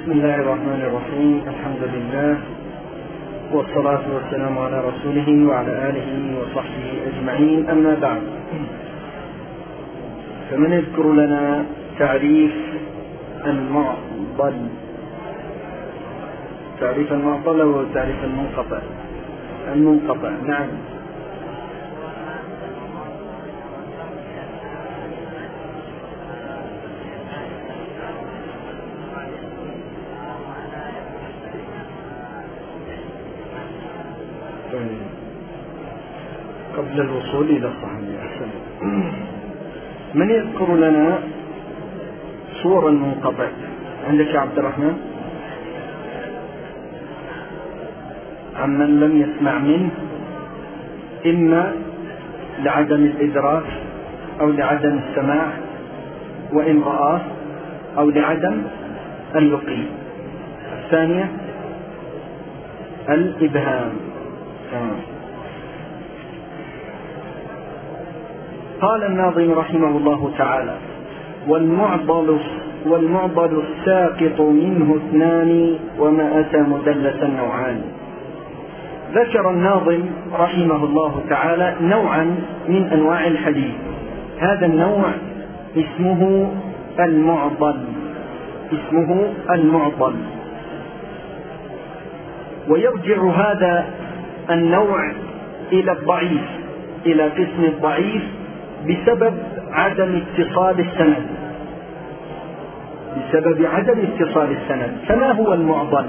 بسم الله الرحمن الرحيم. الحمد لله والصلاة والسلام على رسوله وعلى آله وصحبه أجمعين. أما بعد، فمن يذكر لنا تعريف المعضل؟ تعريف المعضل هو تعريف المنقطع. المنقطع، نعم. قبل الوصول إلى الصحيح، أحسن. من يذكر لنا صور المنقطع؟ عندك يا عبد الرحمن؟ عمن لم يسمع منه، إما لعدم الإدراك أو لعدم السماع وإن رآه، أو لعدم اللقي. الثانية الإبهام. قال الناظم رحمه الله تعالى: والمعضل الساقط منه اثنان وما أتى مدلسا نوعان. ذكر الناظم رحمه الله تعالى نوعا من أنواع الحديث. هذا النوع اسمه المعضل. ويرجع هذا النوع إلى الضعيف، إلى قسم الضعيف، بسبب عدم اتصال السند. فما هو المعضل؟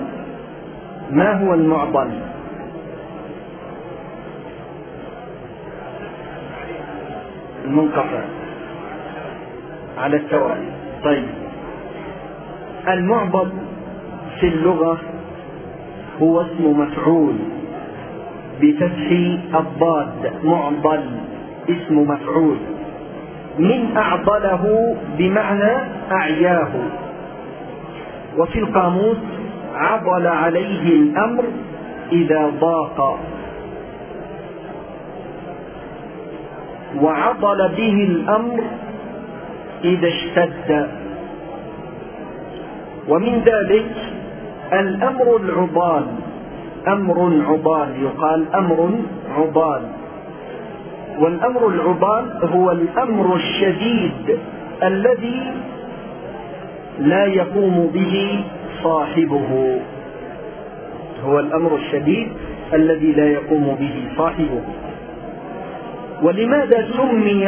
المنقطع على التوالي. طيب، المعضل في اللغة هو اسم مفعول بفتح الضاد. معضل اسم مفعول من أعضله بمعنى أعياه. وفي القاموس عضل عليه الأمر إذا ضاق، وعضل به الأمر إذا اشتد. ومن ذلك الأمر العضال، يقال أمر عضال. والأمر العضال هو الأمر الشديد الذي لا يقوم به صاحبه. ولماذا سمي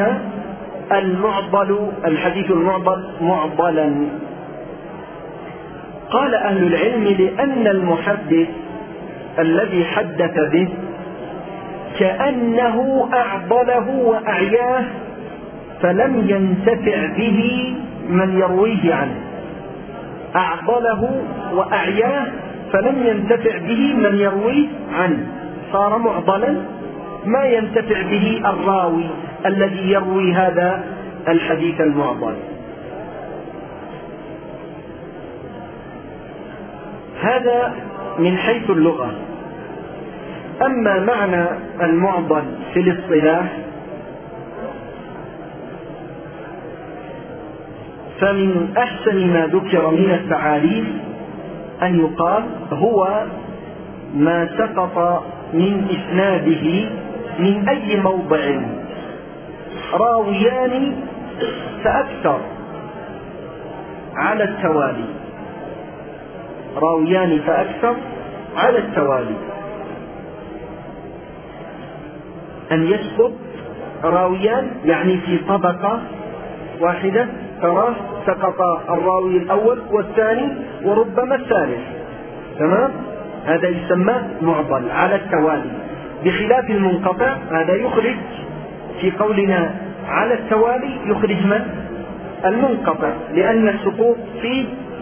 الحديث المعضل معضلا؟ قال أهل العلم: لأن المحدث الذي حدث به كأنه أعضله وأعياه فلم ينتفع به من يرويه عنه. أعضله وأعياه فلم ينتفع به من يرويه عنه، صار معضلا، ما ينتفع به الراوي الذي يروي هذا الحديث المعضل. هذا من حيث اللغة. أما معنى المعضل في الاصطلاح فمن أحسن ما ذكر من التعاريف أن يقال هو ما سقط من إسناده من أي موضع راويان فأكثر على التوالي. أن يسقط راويان يعني في طبقة واحدة، تراه سقط الراوي الأول والثاني وربما الثالث، تمام؟ هذا يسمى معضل على التوالي. بخلاف المنقطع، هذا يخرج في قولنا على التوالي يخرج من؟ المنقطع، لأن السقوط فيه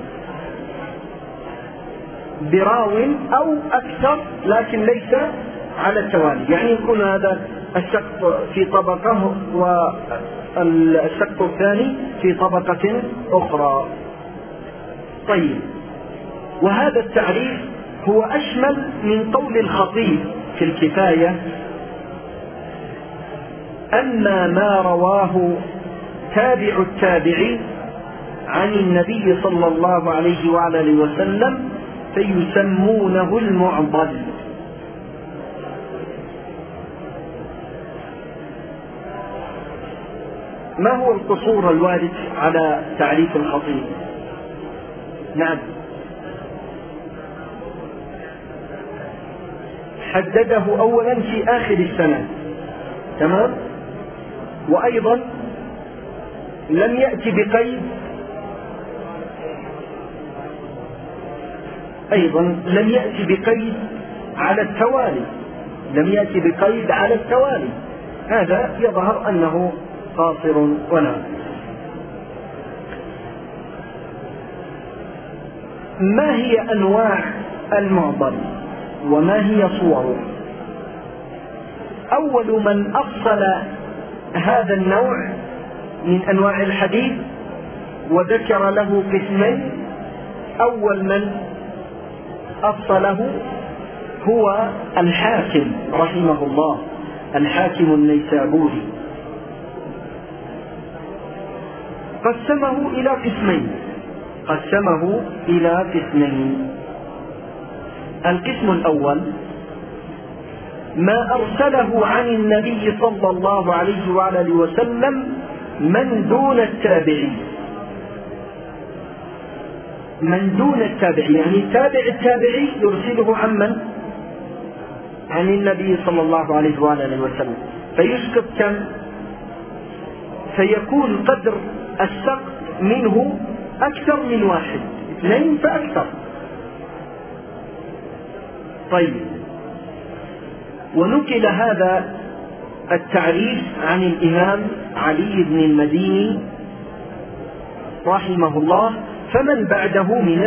براو أو أكثر لكن ليس على التوالي. يعني يكون هذا السقط في طبقة والسقط الثاني في طبقة أخرى. طيب، وهذا التعريف هو أشمل من قول الخطيب في الكفاية: أما ما رواه تابع التابع عن النبي صلى الله عليه وعلى آله وسلم فيسمونه المعضل. ما هو القصور الوارد على تعريف الخطيب؟ نعم، حدده أولا في آخر السنة، تمام، وأيضا لم يأتي بقيد، على التوالي، لم يأتي بقيد على التوالي. هذا يظهر أنه قاصر وناقص. ما هي أنواع المعضل وما هي صوره؟ أول من أفصل هذا النوع من أنواع الحديث وذكر له قسمين، أول من أفصله هو الحاكم رحمه الله، الحاكم النيسابوري، قسمه إلى قسمين. القسم الأول ما أرسله عن النبي صلى الله عليه وعلى آله وسلم من دون التابعين، يعني تابع التابعي يرسله عن من؟ عن النبي صلى الله عليه وعلى آله وسلم، فيسقط كم؟ فيكون قدر السقط منه أكثر من واحد، اثنين فأكثر. طيب، ونقل هذا التعريف عن الإمام علي بن المديني رحمه الله فمن بعده من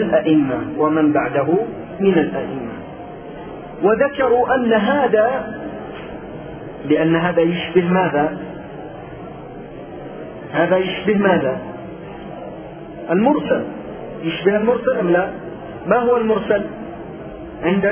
الأئمة، وذكروا أن لأن هذا يشبه ماذا؟ المرسل. يشبه المرسل أم لا؟ ما هو المرسل عندك؟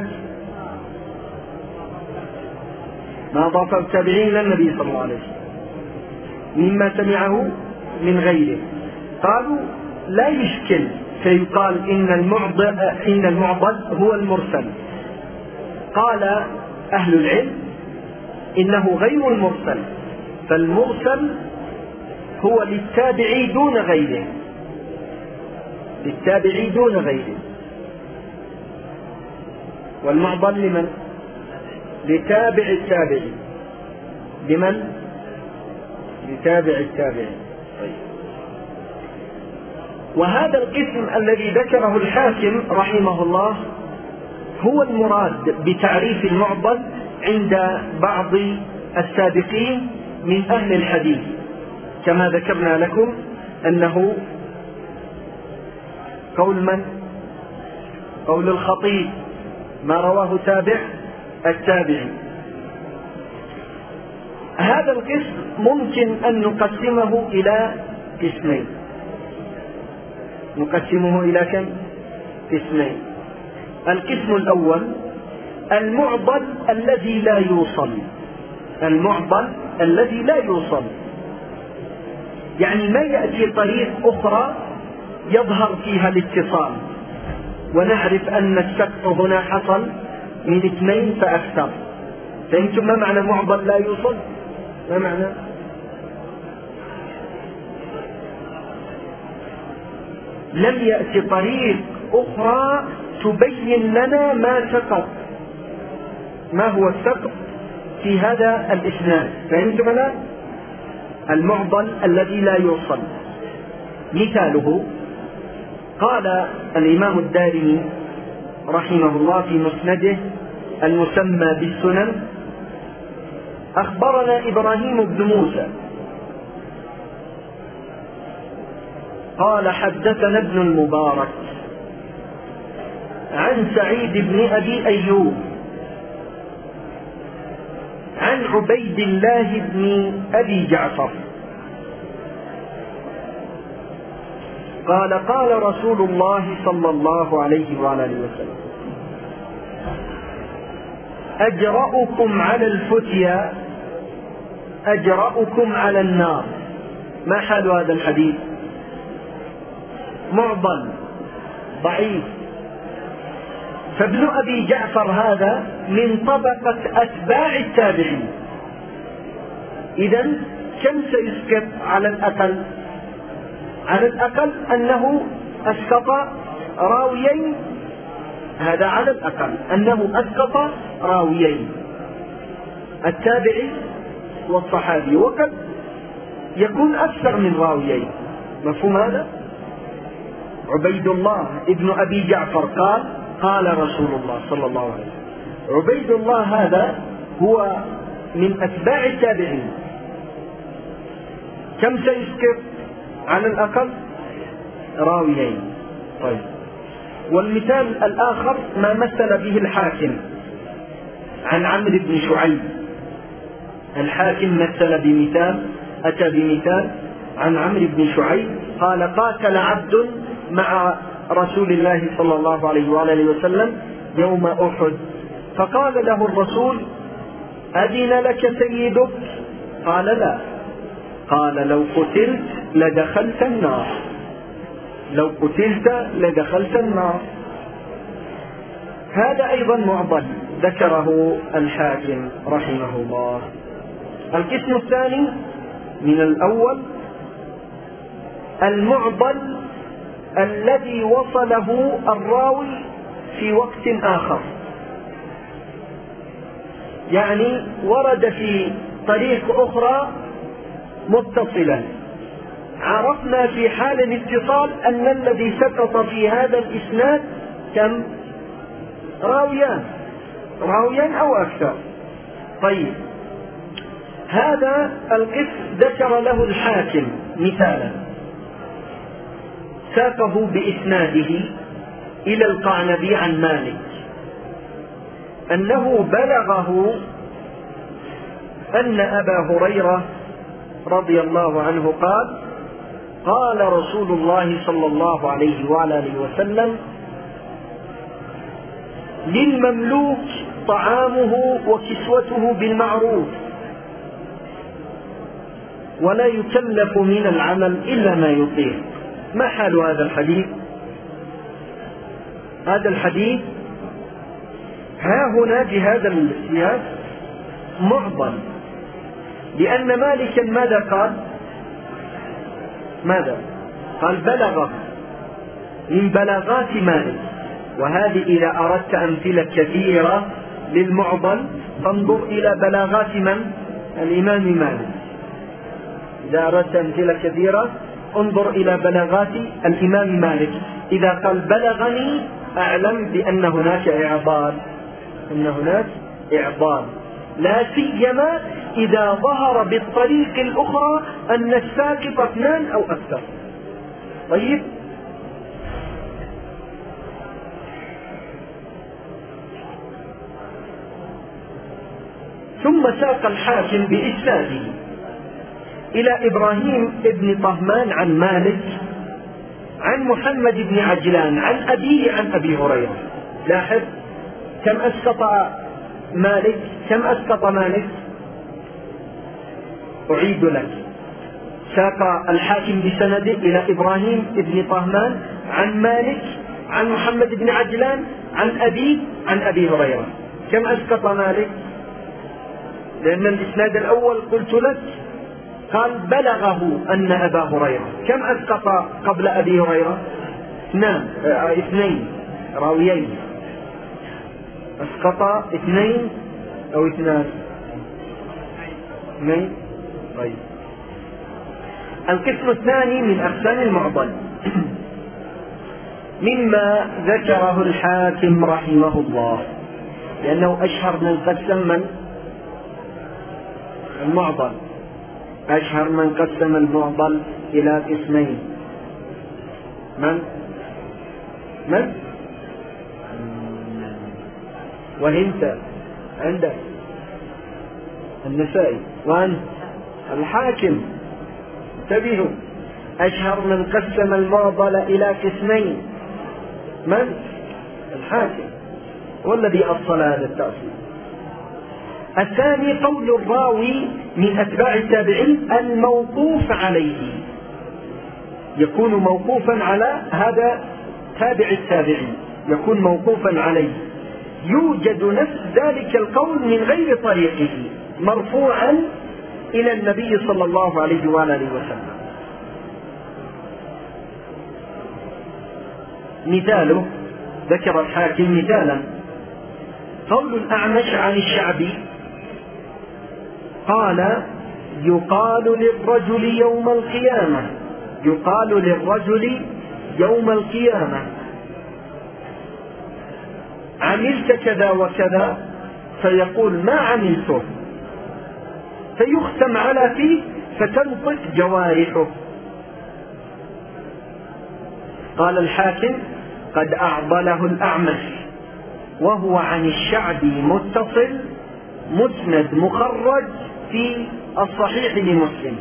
ما أضاف التابعين إلى النبي صلى الله عليه وسلم مما سمعه من غيره. قالوا لا يشكل، فيقال إن المعضل هو المرسل. قال أهل العلم إنه غير المرسل، فالمرسل هو للتابعي دون غيره، والمعضل لمن؟ لتابع التابعي. طيب. وهذا القسم الذي ذكره الحاكم رحمه الله هو المراد بتعريف المعضل عند بعض السابقين من أهل الحديث، كما ذكرنا لكم أنه قول من؟ قول الخطيب، ما رواه تابع التابعي. هذا القسم ممكن أن نقسمه إلى قسمين. القسم الأول المعضل الذي لا يوصل، يعني ما يأتي طريق أخرى يظهر فيها الاتصال، ونعرف أن السقط هنا حصل من 2 فأكثر. فأنتم ما معنى معضل لا يوصل؟ ما معنى؟ لم يأتي طريق أخرى تبين لنا ما سقط، ما هو السقط في هذا الإسناد. فأنتم الآن المعضل الذي لا يوصل مثاله قال الإمام الدارمي رحمه الله في مسنده المسمى بالسنن: أخبرنا إبراهيم بن موسى قال حدثنا ابن المبارك عن سعيد بن أبي أيوب عن عبيد الله بن أبي جعفر قال قال رسول الله صلى الله عليه وعلى آله وسلم: أجرأكم على الفتيا أجرأكم على النار. ما حال هذا الحديث؟ معضل ضعيف. فابن أبي جعفر هذا من طبقة أتباع التابعين. إذن كم سيسقط على الأقل؟ على الأقل أنه أسقط راويين، هذا على الأقل أنه أسقط راويين، التابعي والصحابي، وقد يكون أكثر من راويين. مفهوم هذا؟ عبيد الله ابن أبي جعفر قال قال رسول الله صلى الله عليه وسلم. عبيد الله هذا هو من أتباع التابعين، كم سيسقط على الأقل؟ راويين. طيب، والمثال الآخر ما مثل به الحاكم عن عمرو بن شعيب. الحاكم مثل بمثال، أتى بمثال عن عمرو بن شعيب قال قاتل عبد مع رسول الله صلى الله عليه وآله وسلم يوم أحد، فقال له الرسول أذن لك سيدك؟ قال لا. قال لو قتلت لدخلت النار، لو قتلت لدخلت النار. هذا أيضا معضل ذكره الحاكم رحمه الله. القسم الثاني من الأول المعضل الذي وصله الراوي في وقت آخر، يعني ورد في طريق أخرى متصلا، عرفنا في حال الاتصال أن الذي سقط في هذا الإسناد كم؟ راويان أو أكثر. طيب، هذا القسم ذكر له الحاكم مثالا ساقه بإسناده إلى القعنبي عن مالك أنه بلغه أن أبا هريرة رضي الله عنه قال قال رسول الله صلى الله عليه وآله وسلم للمملوك طعامه وكسوته بالمعروف ولا يكلف من العمل إلا ما يطيق. ما حال هذا الحديث؟ هذا الحديث ها هنا بهذا السياق معضل، لأن مالكا ماذا قال؟ قال بلغه من بلاغات مالك. وهذه إذا أردت أمثلة كثيرة للمعضل فانظر إلى بلاغات من؟ الإمام مالك. إذا أردت أمثلة كثيرة انظر إلى بلاغات الإمام مالك. إذا قال بلغني أعلم بأن هناك إعضال، لا سيما إذا ظهر بالطريق الأخرى أن الساقط اثنان أو أكثر. طيب، ثم ساق الحاكم بإسناده إلى إبراهيم بن طهمان عن مالك عن محمد بن عجلان عن أبيه عن أبي هريرة. لاحظ كم أسقط مالك؟ أعيد لك. ساق الحاكم بسنده إلى إبراهيم بن طهمان عن مالك عن محمد بن عجلان عن أبيه عن أبي هريرة. كم أسقط مالك؟ لأن الإسناد الأول قلت لك قال بلغه أن أبا هريرة. كم أسقط قبل أبي هريرة؟ اثنين راويين. أسقط اثنين أو اثنان؟ طيب، القسم الثاني من أقسام المعضل مما ذكره الحاكم رحمه الله، لأنه أشهر من قسم المعضل، أشهر من قسم المعضل إلى قسمين. من؟ وهنت عندك النسائي وأنت الحاكم. انتبهوا، أشهر من قسم المعضل إلى قسمين. من؟ الحاكم، والذي أصل هذا التأصيل. الثاني قول الراوي من أتباع التابعين الموقوف عليه، يكون موقوفا على هذا تابع التابعين، يكون موقوفا عليه. يوجد نفس ذلك القول من غير طريقه مرفوعا إلى النبي صلى الله عليه وآله وسلم. مثاله ذكر الحاكم مثالا: قول الأعمش عن الشعبي قال: يقال للرجل يوم القيامة، يقال للرجل يوم القيامة عملت كذا وكذا، فيقول ما عملته، فيختم على فيه فتنطق جوارحه. قال الحاكم: قد أعضله الأعمش، وهو عن الشعبي متصل مسند مخرج في الصحيح لمسلم.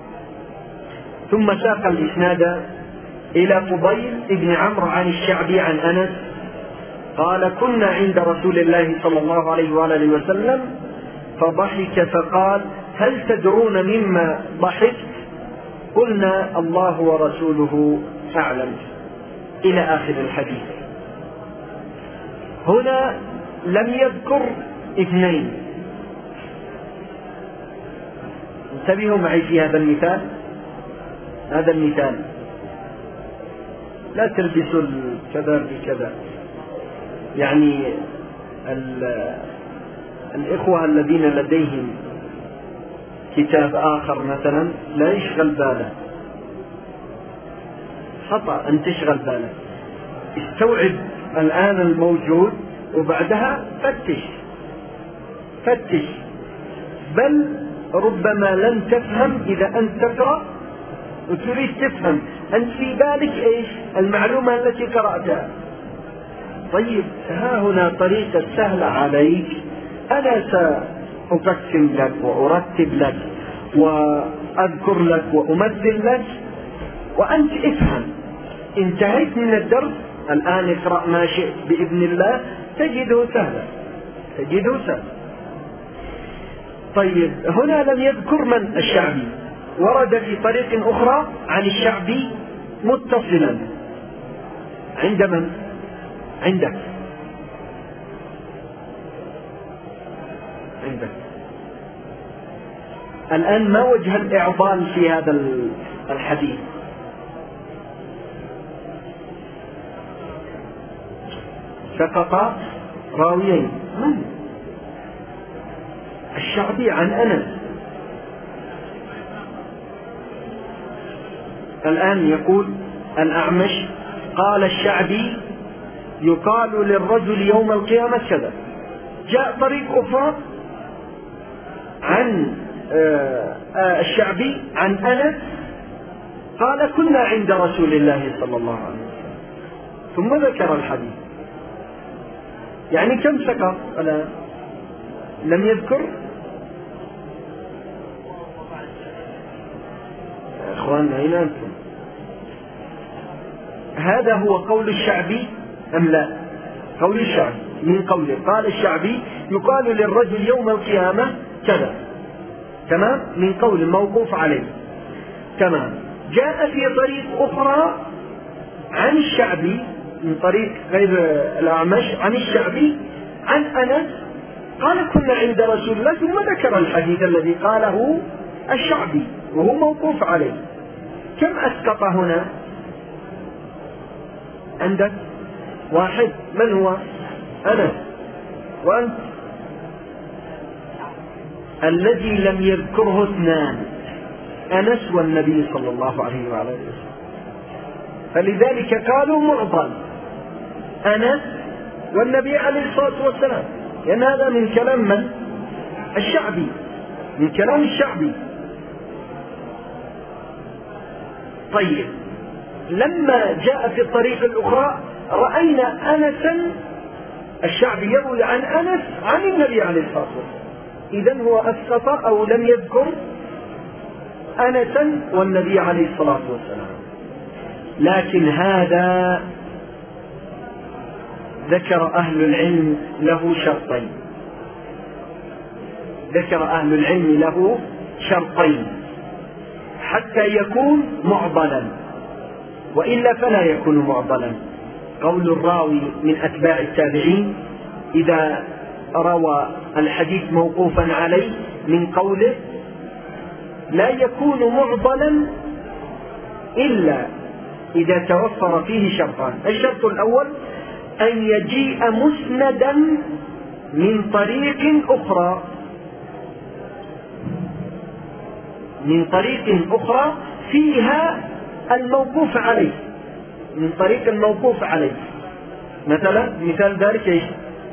ثم ساق الإسناد إلى فضيل بن عمرو عن الشعبي عن أنس قال: كنا عند رسول الله صلى الله عليه وآله وسلم فضحك فقال: هل تدرون مما ضحكت؟ قلنا: الله ورسوله أعلم، إلى آخر الحديث. هنا لم يذكر اثنين. انتبهوا معي في هذا المثال، هذا المثال لا تلبسوا كذا بكذا. يعني الإخوة الذين لديهم كتاب آخر مثلا لا يشغل باله، خطأ أن تشغل بالك. استوعب الآن الموجود وبعدها فتش. بل ربما لن تفهم إذا أنت تقرأ وتريد تفهم، أنت في بالك إيش المعلومة التي قرأتها. طيب، ها هنا طريقة سهلة عليك، أنا سأقسم لك وأرتب لك وأذكر لك وأمثل لك وأنت افهم. انتهيت من الدرس، الآن اقرأ ما شئت بإذن الله تجده سهلا. طيب، هنا لم يذكر من الشعبي، ورد في طريق أخرى عن الشعبي متصلا عند من؟ عندك. الآن ما وجه الإعضال في هذا الحديث؟ سقط راويين. من؟ الشعبي عن أنس. الآن يقول الأعمش قال الشعبي: يقال للرجل يوم القيامة كذا. جاء طريق أخرى عن الشعبي عن أنس قال: كنا عند رسول الله صلى الله عليه وسلم، ثم ذكر الحديث. يعني كم سقط الآن؟ لم يذكر. يا إخواننا، أين أنتم؟ هذا هو قول الشعبي أم لا؟ قول الشعبي من قوله. قال الشعبي: يقال للرجل يوم القيامة كذا، تمام، من قول موقوف عليه، تمام. جاء في طريق أخرى عن الشعبي من طريق غير الأعمش عن الشعبي عن أنس قال: كنا عند رسول الله، ثم ذكر الحديث الذي قاله الشعبي وهو موقوف عليه. كم أسقط هنا عندك؟ واحد. من هو؟ أنس. وأنت؟ الذي لم يذكره اثنان، أنس والنبي صلى الله عليه وعلى آله وسلم، فلذلك قالوا معضل أنس والنبي عليه الصلاة والسلام، لأن هذا من كلام من؟ الشعبي، من كلام الشعبي. طيب، لما جاء في الطريق الأخرى رأينا أنسا، الشعبي يروي عن أنس عن النبي عليه الصلاة والسلام، إذن هو أسقط أو لم يذكر أنسا والنبي عليه الصلاة والسلام. لكن هذا ذكر أهل العلم له شرطين، ذكر أهل العلم له شرطين حتى يكون معضلا. وإلا فلا يكون معضلا. قول الراوي من أتباع التابعين إذا روى الحديث موقوفا عليه من قوله لا يكون معضلا إلا إذا توفر فيه شرطان. الشرط الأول أن يجيء مسندا من طريق أخرى، من طريق أخرى فيها الموقوف عليه، من طريق الموقوف عليه. مثلا مثال ذلك ايش؟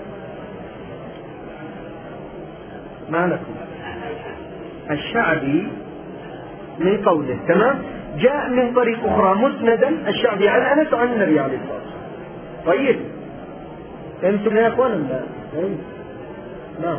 ما لكم الشعبي من قوله تمام جاء من طريق أخرى مسندا الشعبي عن أنس عن النبي عليه الصلاة والسلام. طيب فهمتم يا أخوان؟ نعم.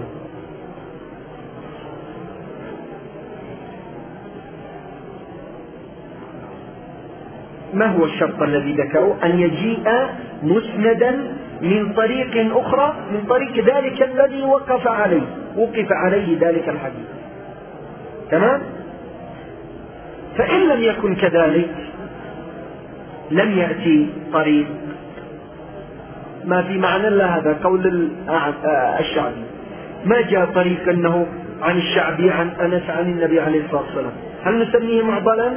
ما هو الشرط الذي ذكره؟ أن يجيء مسندا من طريق أخرى، من طريق ذلك الذي وقف عليه ذلك الحديث. تمام؟ فإن لم يكن كذلك لم يأتي طريق، ما في معنى إلا هذا قول الشعبي، ما جاء طريق أنه عن الشعبي عن أنس عن النبي عليه الصلاة والسلام، هل نسميه معضلا؟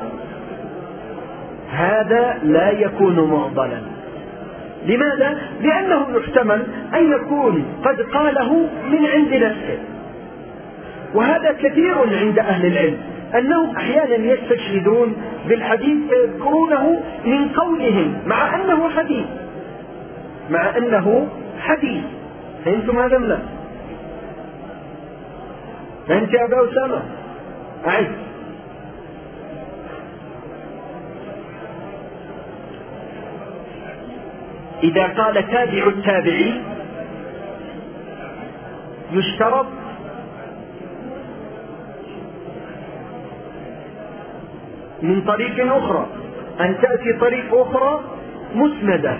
هذا لا يكون معضلا. لماذا؟ لأنه يحتمل أن يكون قد قاله من عند نفسه، وهذا كثير عند أهل العلم أنهم أحيانا يستشهدون بالحديث فيذكرونه من قولهم مع أنه حديث. فهمتم هذا؟ لا فهمت يا أبا أسامة؟ أعد. إذا قال تابع التابعي يشترط من طريق أخرى أن تأتي طريق أخرى مسندة،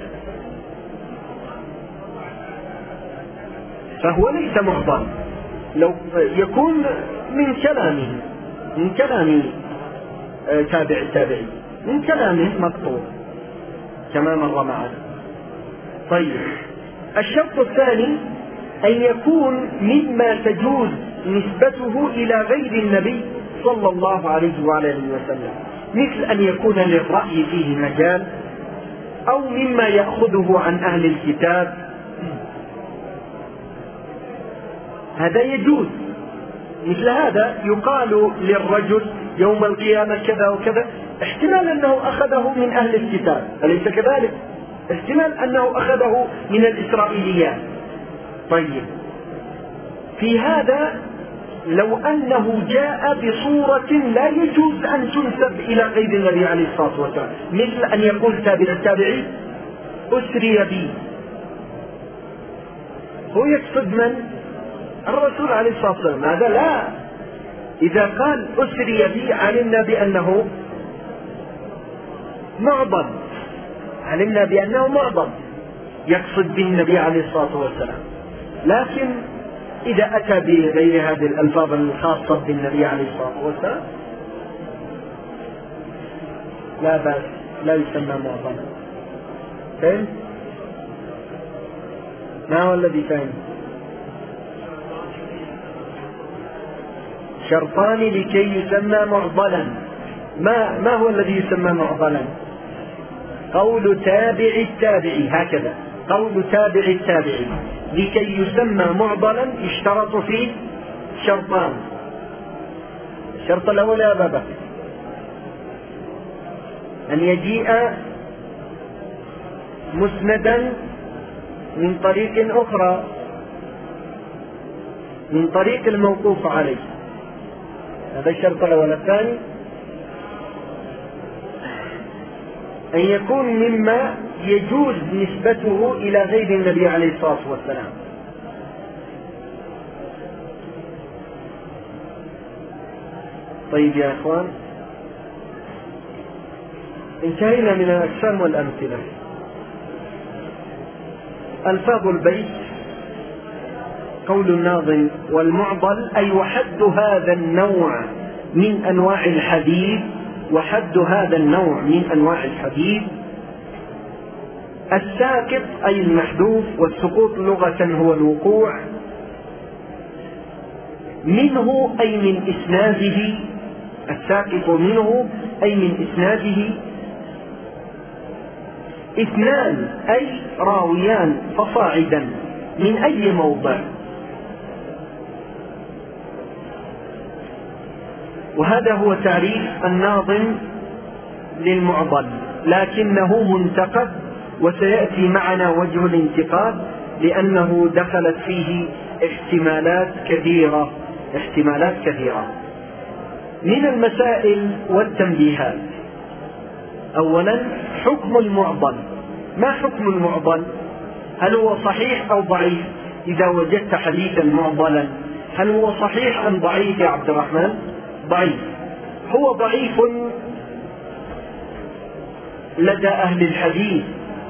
فهو ليس معضل لو يكون من كلام تابع التابعي، من كلامه مقطوع كما مر معنا. طيب الشرط الثاني أن يكون مما تجوز نسبته إلى غير النبي صلى الله عليه وآله وسلم، مثل أن يكون للرأي فيه مجال، أو مما يأخذه عن أهل الكتاب، هذا يجوز. مثل هذا يقال للرجل يوم القيامة كذا وكذا، احتمال أنه أخذه من أهل الكتاب، أليس كذلك؟ احتمال أنه أخذه من الإسرائيليات. طيب في هذا لو أنه جاء بصورة لا يجوز أن تنسب إلى غير النبي عليه الصلاة والسلام، مثل أن يقول تابع التابعي أسري بي، هو يقصد من؟ الرسول عليه الصلاة والسلام، هذا لا. إذا قال أسري بي علمنا بأنه معضل، يقصد به النبي عليه الصلاة والسلام. لكن إذا أتى بغير هذه الألفاظ الخاصة بالنبي عليه الصلاة والسلام لا بأس، لا يسمى معضلا. فهم؟ ما هو الذي فهم؟ شرطان لكي يسمى معضلا. ما هو الذي يسمى معضلا؟ قول تابع التابعي، هكذا قول تابع التابعي لكي يسمى معضلا يشترط فيه شرطان. الشرط الأول يا بابا أن يجيء مسندا من طريق أخرى، من طريق الموقوف عليه، هذا الشرط الأول. الثاني أن يكون مما يجوز نسبته إلى غير النبي عليه الصلاة والسلام. طيب يا أخوان، انتهينا من الأجسام والأمثلة. ألفاظ البيت قول الناظم والمعضل أي وحد هذا النوع من أنواع الحديث وحد هذا النوع من أنواع الحديث الساقط أي المحذوف، والسقوط لغة هو الوقوع، منه أي من إسناده، الساقط منه أي من إسناده اثنان أي راويان فصاعدا من أي موضع. وهذا هو تعريف الناظم للمعضل، لكنه منتقد، وسيأتي معنا وجه الانتقاد لأنه دخلت فيه احتمالات كثيرة. من المسائل والتنبيهات: أولا حكم المعضل. ما حكم المعضل؟ هل هو صحيح أو ضعيف؟ إذا وجدت حديثا معضلا هل هو صحيح أم ضعيف يا عبد الرحمن؟ ضعيف. هو ضعيف لدى أهل الحديث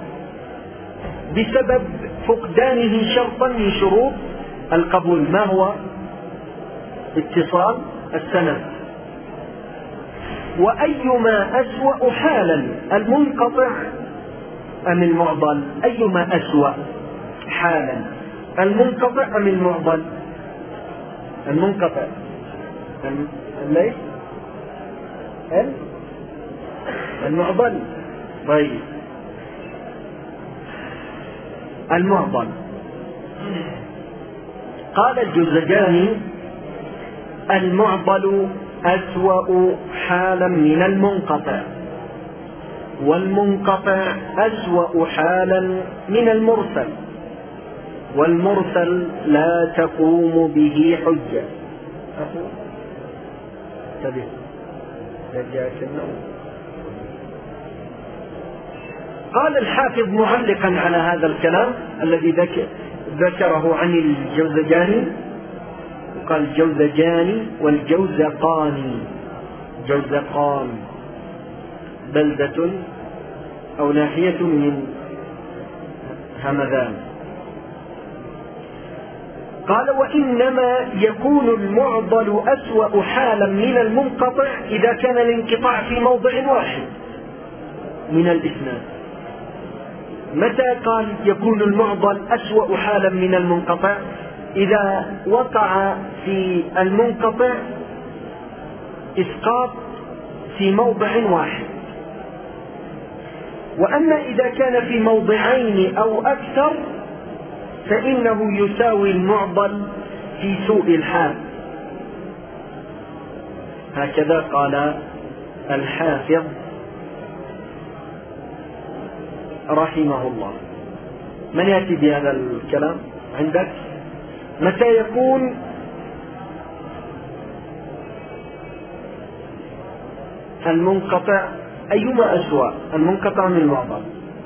بسبب فقدانه شرطا من شروط القبول. ما هو؟ اتصال السند. وأيما أسوأ حالا، المنقطع أم المعضل؟ أيما أسوأ حالا، المنقطع أم المعضل؟ المنقطع. ليش؟ المعضل. طيب، المعضل. قال الجوزجاني: المعضل أسوأ حالا من المنقطع، والمنقطع أسوأ حالا من المرسل، والمرسل لا تقوم به حجة. قال الحافظ معلقا على هذا الكلام الذي ذكره عن الجوزجاني، قال الجوزجاني والجوزقاني. جوزقان بلدة أو ناحية من همذان. قال: وإنما يكون المعضل أسوأ حالا من المنقطع إذا كان الانقطاع في موضع واحد من الإسناد. متى قال يكون المعضل أسوأ حالا من المنقطع؟ إذا وقع في المنقطع إسقاط في موضع واحد. وأما إذا كان في موضعين أو أكثر فإنه يساوي المعضل في سوء الحال. هكذا قال الحافظ رحمه الله. من يأتي بهذا الكلام عندك؟ متى يكون المنقطع أيما أسوأ، المنقطع من المعضل؟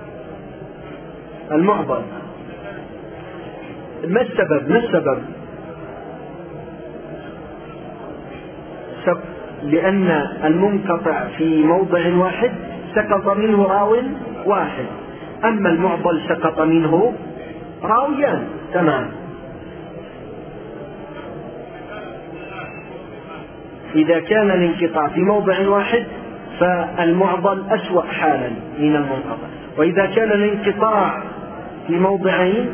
المعضل. ما السبب؟ لأن المنقطع في موضع واحد سقط منه راو واحد، أما المعضل سقط منه راويان. تمام. إذا كان الانقطاع في موضع واحد فالمعضل أسوأ حالا من المنقطع، وإذا كان الانقطاع في موضعين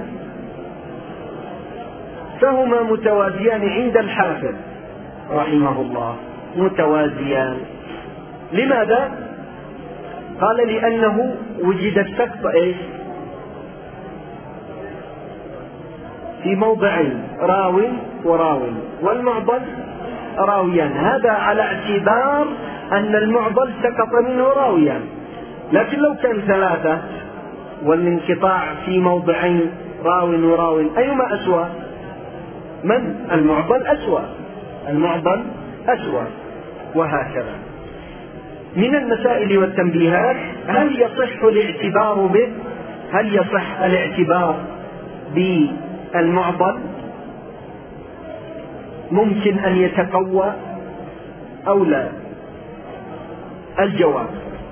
فهما متوازيان عند الحافظ رحمه الله، متوازيان. لماذا؟ قال: لأنه وجد السقط في موضعين، راو وراو، والمعضل راويان. هذا على اعتبار أن المعضل سقط منه راويان. لكن لو كان ثلاثة والانقطاع في موضعين راو وراو، أيما أسوأ؟ من؟ المعضل أسوأ. المعضل أسوأ. وهكذا. من المسائل والتنبيهات: هل يصح الاعتبار به؟ هل يصح الاعتبار بالمعضل؟ ممكن أن يتقوى أو لا؟ الجواب: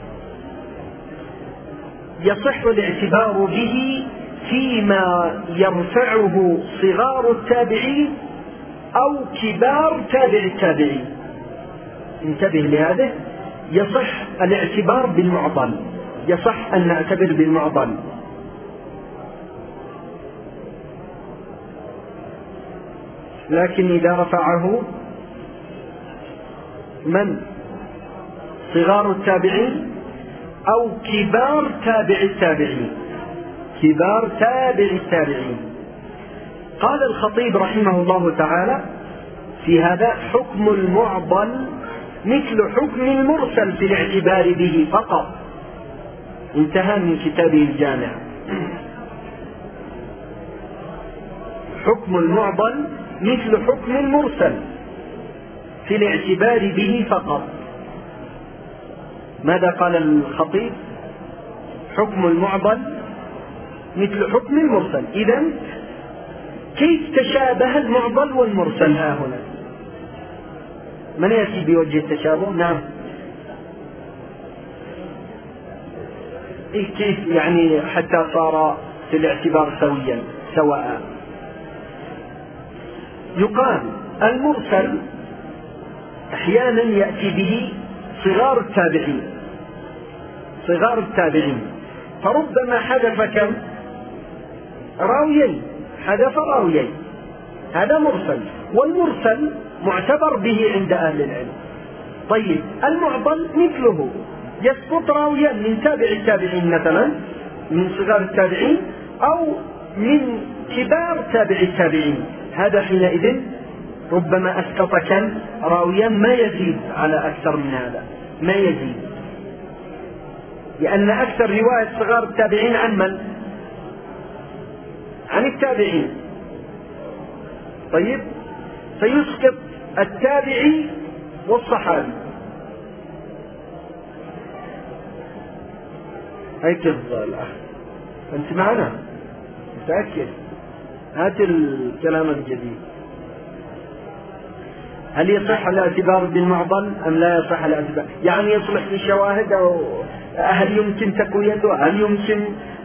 يصح الاعتبار به فيما يرفعه صغار التابعين أو كبار تابع التابعين. انتبه لهذا. يصح الاعتبار بالمعضل، يصح أن نعتبر بالمعضل. لكن إذا رفعه من؟ صغار التابعين أو كبار تابع التابعين، كبار تابع التابعين. قال الخطيب رحمه الله تعالى في هذا: حكم المعضل مثل حكم المرسل في الاعتبار به فقط. انتهى من كتابه الجامع. حكم المعضل مثل حكم المرسل في الاعتبار به فقط. ماذا قال الخطيب؟ حكم المعضل مثل حكم المرسل. إذن كيف تشابه المعضل والمرسل ها هنا؟ من يأتي بوجه التشابه؟ نعم. كيف يعني حتى صار في الاعتبار سويا سواء؟ يقال المرسل أحيانا يأتي به صغار التابعين، صغار التابعين، فربما حذف كم؟ راويين، حذف راويين، هذا مرسل. والمرسل معتبر به عند أهل العلم. طيب المعضل مثله، يسقط راويا من تابع التابعين مثلا، من صغار التابعين أو من كبار تابع التابعين، هذا حينئذ ربما أسقط كم؟ راويا، ما يزيد على أكثر من هذا، ما يزيد، لأن أكثر رواية صغار التابعين عن من؟ عن التابعين. طيب فيسقط التابعي والصحابي. هيك الأخ أنت معنا؟ متأكد؟ هات الكلام الجديد. هل يصح الاعتبار بالمعضل أم لا يصح الاعتبار؟ يعني يصلح للشواهد أو هل يمكن تقويته؟ هل يمكن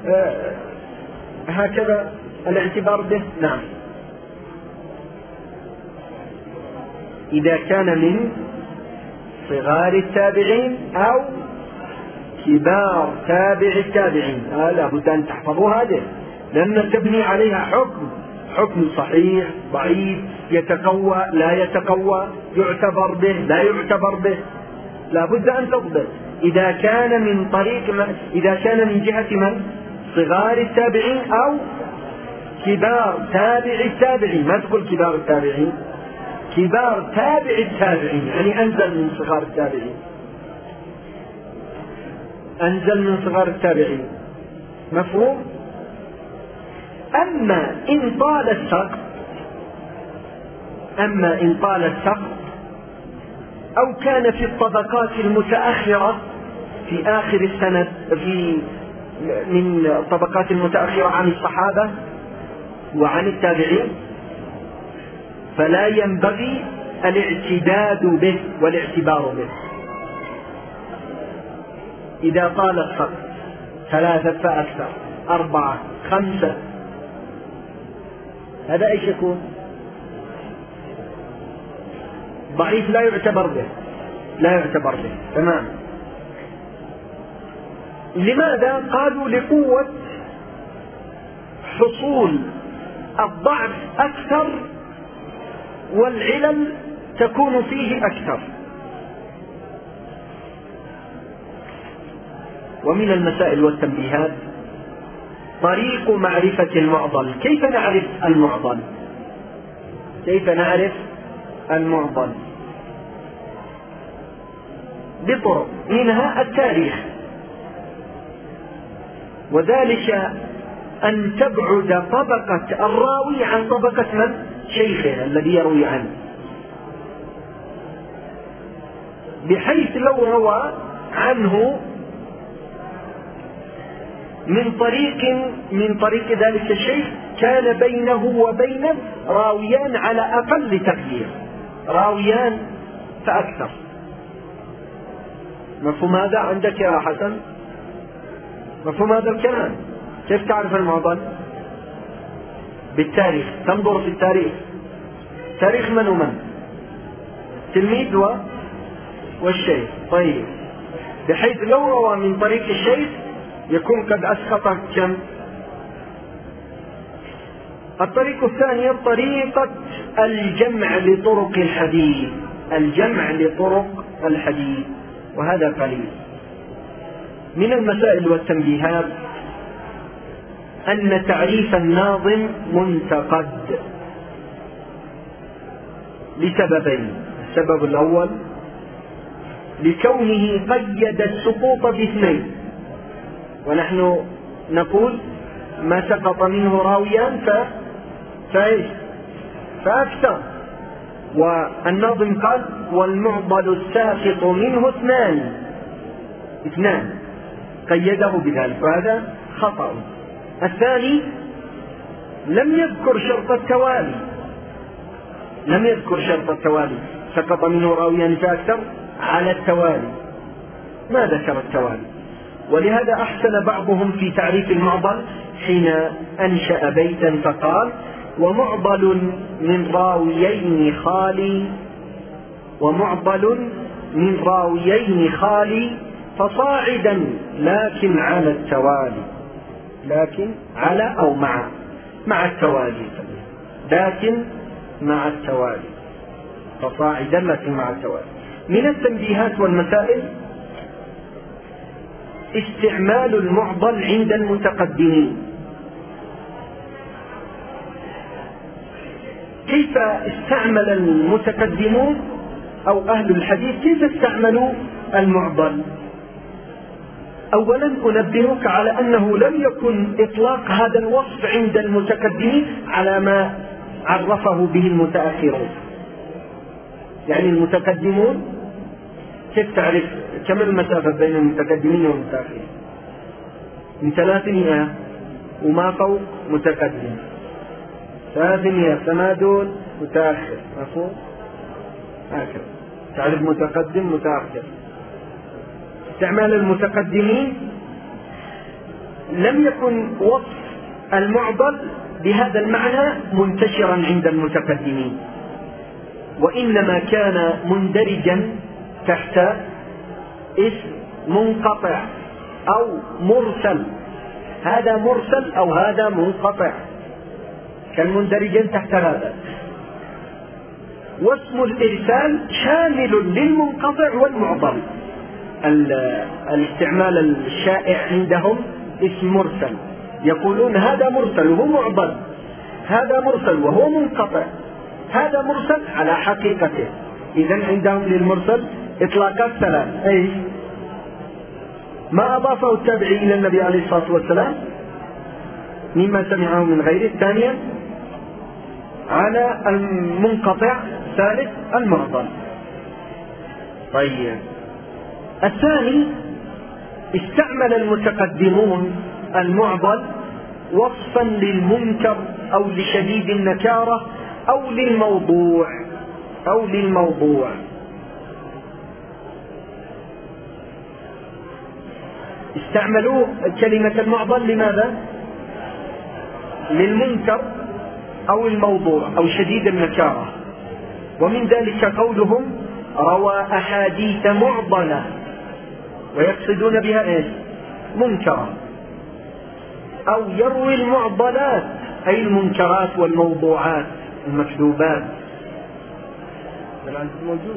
هكذا الاعتبار به؟ نعم. إذا كان من صغار التابعين أو كبار تابع التابعين، لا بد أن تحفظوا هذه، لأن تبني عليها حكم صحيح ضعيف، يتقوى لا يتقوى، يعتبر به لا يعتبر به، لا بد أن تضبط. إذا كان من طريق إذا كان من جهة من؟ صغار التابعين أو كبار تابع التابعين. ما تقول كبار التابعين، كبار تابع التابعين، يعني أنزل من صغار التابعين، أنزل من صغار التابعين. مفهوم؟ أما إن طال السقط أو كان في الطبقات المتأخرة في آخر السند، من الطبقات المتأخرة عن الصحابة وعن التابعين، فلا ينبغي الاعتداد به والاعتبار به. إذا طال السقط 3 فأكثر، 4 5، هذا ايش يكون؟ ضعيف، لا يعتبر به، لا يعتبر به. تمام. لماذا؟ قالوا لقوة حصول الضعف أكثر والعلل تكون فيه أكثر. ومن المسائل والتنبيهات طريق معرفة المعضل. كيف نعرف المعضل؟ كيف نعرف المعضل؟ بطرق، منها التاريخ، وذلك أن تبعد طبقة الراوي عن طبقة من؟ شيخه الذي يروي عنه، بحيث لو روى عنه من طريق ذلك الشيخ كان بينه وبينه راويان على أقل تقدير، راويان فأكثر. مفهوم هذا عندك يا حسن؟ مفهوم هذا الكلام؟ كيف تعرف المعضل؟ بالتاريخ، تنظر في التاريخ. تاريخ من ومن؟ تلميذ والشيخ. طيب بحيث لو روى من طريق الشيخ يكون قد أسقط كم؟ الطريق الثانية طريقة الجمع لطرق الحديث، الجمع لطرق الحديث، وهذا قليل. من المسائل والتنبيهات أن تعريف الناظم منتقد لسببين: السبب الأول لكونه قيد السقوط باثنين، ونحن نقول ما سقط منه راويان فأكثر، والناظم قال والمعضل الساقط منه اثنان قيده بذلك، وهذا خطأ. الثاني لم يذكر شرط التوالي، سقط منه راويان فأكثر على التوالي، ما ذكر التوالي. ولهذا أحسن بعضهم في تعريف المعضل حين أنشأ بيتا فقال: ومعضل من راويين خالي فصاعدا لكن على التوالي، لكن على أو مع التوالي، لكن مع التوالي، فصاعدا لكن مع التوالي. من التنبيهات والمسائل استعمال المعضل عند المتقدمين. كيف استعمل المتقدمون أو أهل الحديث، كيف استعملوا المعضل؟ أولا أنبهك على أنه لم يكن إطلاق هذا الوصف عند المتقدمين على ما عرفه به المتأخرون. يعني المتقدمون كيف تعرف كم المسافة بين المتقدمين والمتأخرين؟ من 300 وما فوق متقدم، 300 فما دون متأخر، مفهوم؟ هكذا تعرف متقدم متأخر. استعمال المتقدمين لم يكن وصف المعضل بهذا المعنى منتشرا عند المتقدمين، وإنما كان مندرجا تحت اسم منقطع أو مرسل، هذا مرسل أو هذا منقطع، كان مندرجا تحت هذا. واسم الإرسال شامل للمنقطع والمعضل. الاستعمال الشائع عندهم اسم مرسل، يقولون هذا مرسل وهو معضل، هذا مرسل وهو منقطع، هذا مرسل على حقيقته. إذن عندهم للمرسل إطلاقات ثلاث: أي ما أضافه التابعي إلى النبي عليه الصلاة والسلام مما سمعه من غيره. ثانيا على المنقطع. ثالث المعضل. طيب، الثاني استعمل المتقدمون المعضل وصفا للمنكر أو لشديد النكارة أو للموضوع. استعملوا كلمة المعضل لماذا؟ للمنكر أو الموضوع أو شديد النكارة. ومن ذلك قولهم روى أحاديث معضلة، ويقصدون بها إيش؟ منكرة. أو يروي المعضلات أي المنكرات والموضوعات المكذوبات. موجود.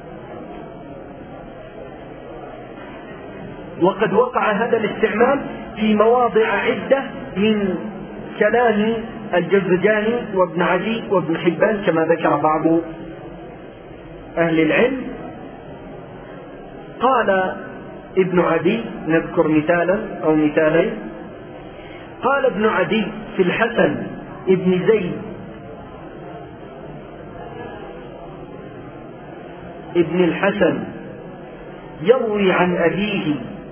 وقد وقع هذا الاستعمال في مواضع عدة من كلام الجوزجاني وابن عدي وابن حبان كما ذكر بعض أهل العلم. قال ابن عدي، نذكر مثالا أو مثالين. قال ابن عدي في الحسن ابن زيد ابن الحسن يروي عن أبيه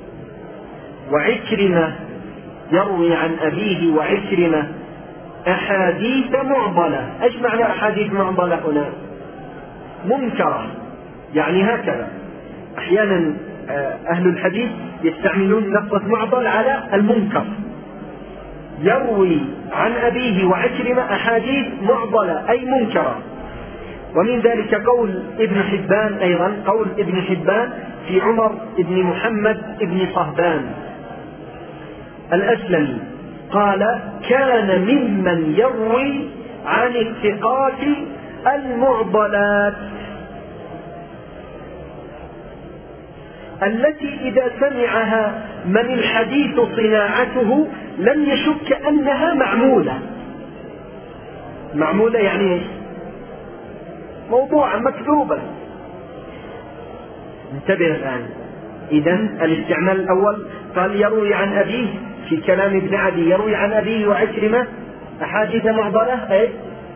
وعكرمة أحاديث معضلة. إيش معنى أحاديث معضلة هنا؟ منكرة. يعني هكذا أحيانا أهل الحديث يستعملون لفظة معضل على المنكر. يروي عن أبيه وعكرمة أحاديث معضلة أي منكرة. ومن ذلك قول ابن حبان أيضا، قول ابن حبان في عمر بن محمد بن صهبان الأسلمي قال: كان ممن يروي عن الثقات المعضلات التي إذا سمعها من الحديث صناعته لم يشك أنها معمولة. معمولة يعني موضوعا مكذوبا. انتبه الآن. إذن الاستعمال الأول قال يروي عن أبيه في كلام ابن عدي، يروي عن أبيه وعكرمة أحاديث معضلة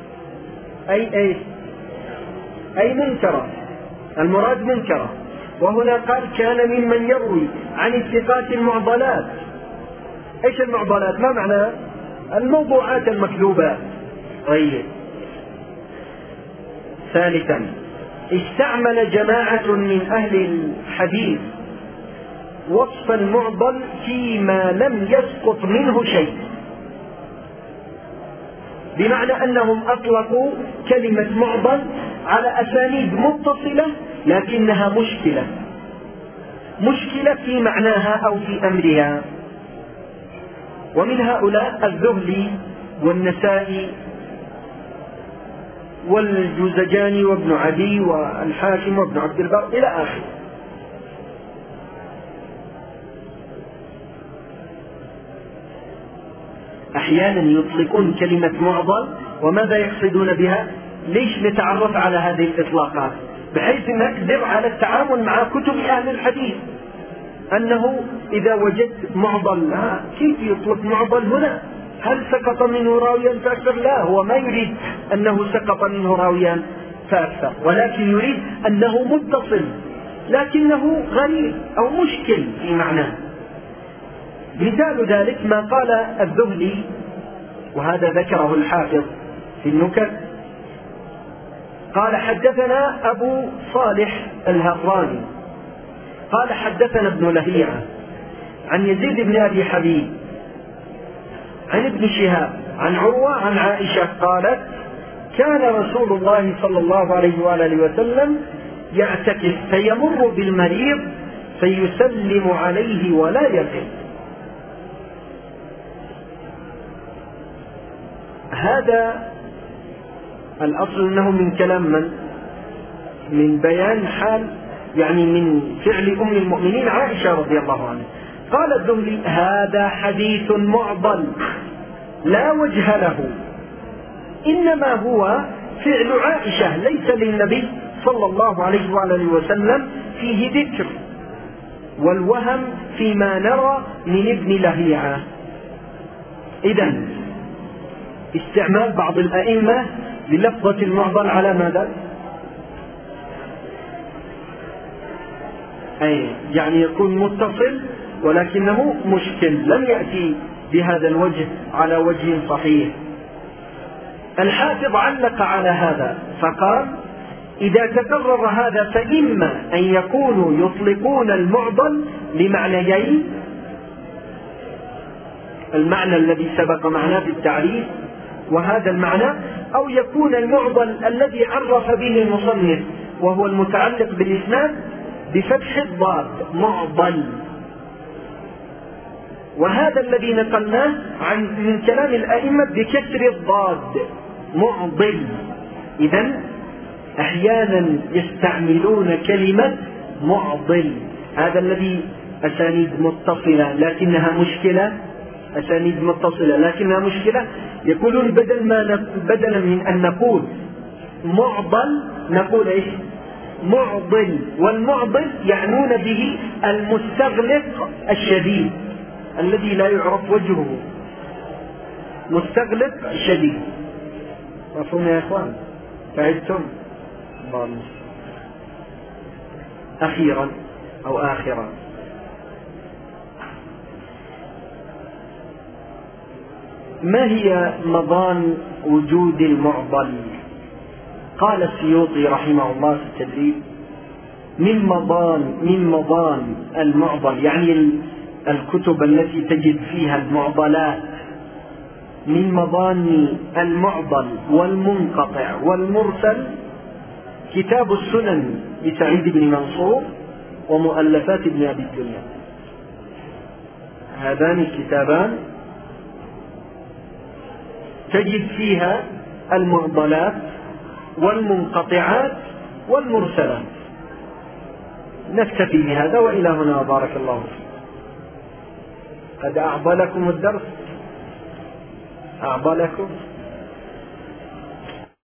أي منكرة، المراد منكرة. وهنا قال كان ممن يروي عن الثقات المعضلات. ايش المعضلات؟ ما معنى الموضوعات المكذوبة. طيب. ثالثا، استعمل جماعة من أهل الحديث وصف المعضل فيما لم يسقط منه شيء، بمعنى أنهم أطلقوا كلمة معضل على أسانيد متصلة لكنها مشكلة في معناها أو في أمرها. ومن هؤلاء الذهلي والنسائي والجوزجاني وابن عدي والحاكم وابن عبد البر إلى آخره. أحيانا يطلقون كلمة معضل، وماذا يقصدون بها؟ ليش نتعرف على هذه الإطلاقات بحيث نقدر على التعامل مع كتب أهل الحديث، أنه إذا وجدت معضل كيف يطلق معضل هنا؟ هل سقط منه راويا فأكثر؟ لا، هو ما يريد أنه سقط منه راويا فأكثر، ولكن يريد أنه متصل لكنه غريب أو مشكل في معناه. مثال ذلك ما قال الذهلي، وهذا ذكره الحافظ في النكت، قال: حدثنا أبو صالح الهراني قال: حدثنا ابن لهيعة عن يزيد بن أبي حبيب عن ابن شهاب عن عروة عن عائشة قالت: كان رسول الله صلى الله عليه وآله وسلم يعتكف فيمر بالمريض فيسلم عليه ولا يقف. هذا الأصل أنه من كلام من بيان حال، يعني من فعل أم المؤمنين عائشة رضي الله عنها. قال الذهلي: هذا حديث معضل لا وجه له، إنما هو فعل عائشة ليس للنبي صلى الله عليه وآله وسلم فيه ذكر، والوهم فيما نرى من ابن لهيعة. إذن استعمال بعض الأئمة للفظة المعضل على ماذا؟ يعني يكون متصل ولكنه مشكل، لم يأتي بهذا الوجه على وجه صحيح. الحافظ علق على هذا فقال: إذا تكرر هذا فإما أن يكونوا يطلقون المعضل لمعنيين: المعنى الذي سبق معنا في التعريف وهذا المعنى، أو يكون المعضل الذي عرف به المصنف وهو المتعلق بالإسناد بفتح الضاد معضل، وهذا الذي نقلناه من كلام الأئمة بكسر الضاد معضل. إذن أحيانا يستعملون كلمة معضل، هذا الذي أسانيد متصلة لكنها مشكلة، أسانيد متصلة لكنها مشكلة، يقولون بدلا من أن نقول معضل نقول إيش؟ معضل. والمعضل يعنون به المستغلق الشديد الذي لا يعرف وجهه، مستغلق شديد. مفهوم يا إخوان؟ فعدتم؟ الله المستعان. أخيرا أو آخرا، ما هي مضان وجود المعضل؟ قال السيوطي رحمه الله في التدريب: من مضان المعضل، يعني الكتب التي تجد فيها المعضلات، من مضان المعضل والمنقطع والمرسل كتاب السنن لسعيد بن منصور ومؤلفات ابن أبي الدنيا. هذان الكتابان تجد فيها المعضلات والمنقطعات والمرسلات. نكتفي بهذا وإلى هنا بارك الله فيكم. قد أعضلكم الدرس، أعضلكم.